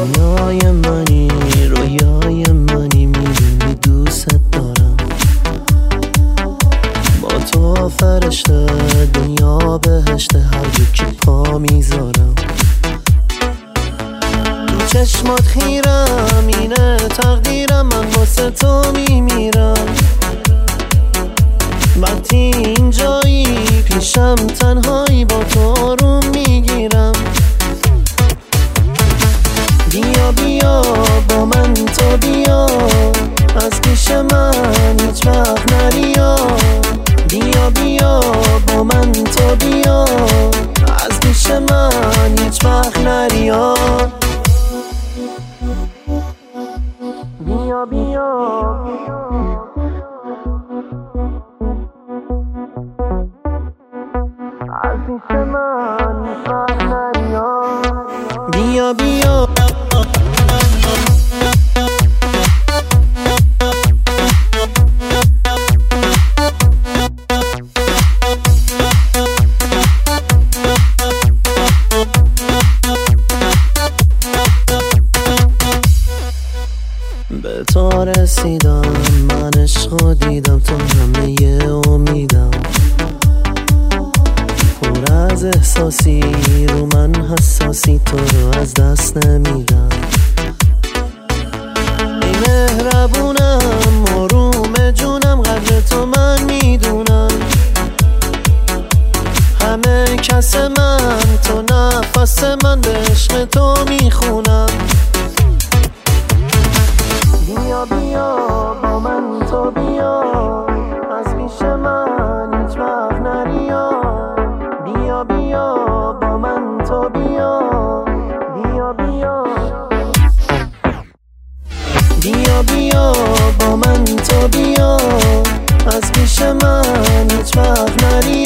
دنیای منی، رویای منی، میدونی دوست دارم. با تو فرشته دنیا بهشته، هر جا که پا میذارم. تو چشمات خیرم، اینه تقدیرم، من واسه تو میمیرم. وقتی اینجایی پیشم تنهایی، با تو آروم میگیرم. بیا بیا با من تو بیا، از پیش من هیچ وقت نریا. بیا بیا با من تو بیا، از پیش من هیچ وقت نریا. بیا بیا از پیش من هیچ وقت نریا. بیا بیا به تو رسیدم، من عشقو دیدم، تو همه امیدم. پر از احساسی، رو من حساسی، تو رو از دست نمیدم. ای مهربونم، آروم جونم، قدر تو من میدونم. همه کس من، تو نفس من، به عشق تو میخونم. بیا بیا با من تو بیا، از پیش من هیچ وقت نریا. بیا بیا با من تو بیا، بیا بیا بیا بیا با من تو بیا، از پیش من هیچ وقت نریا.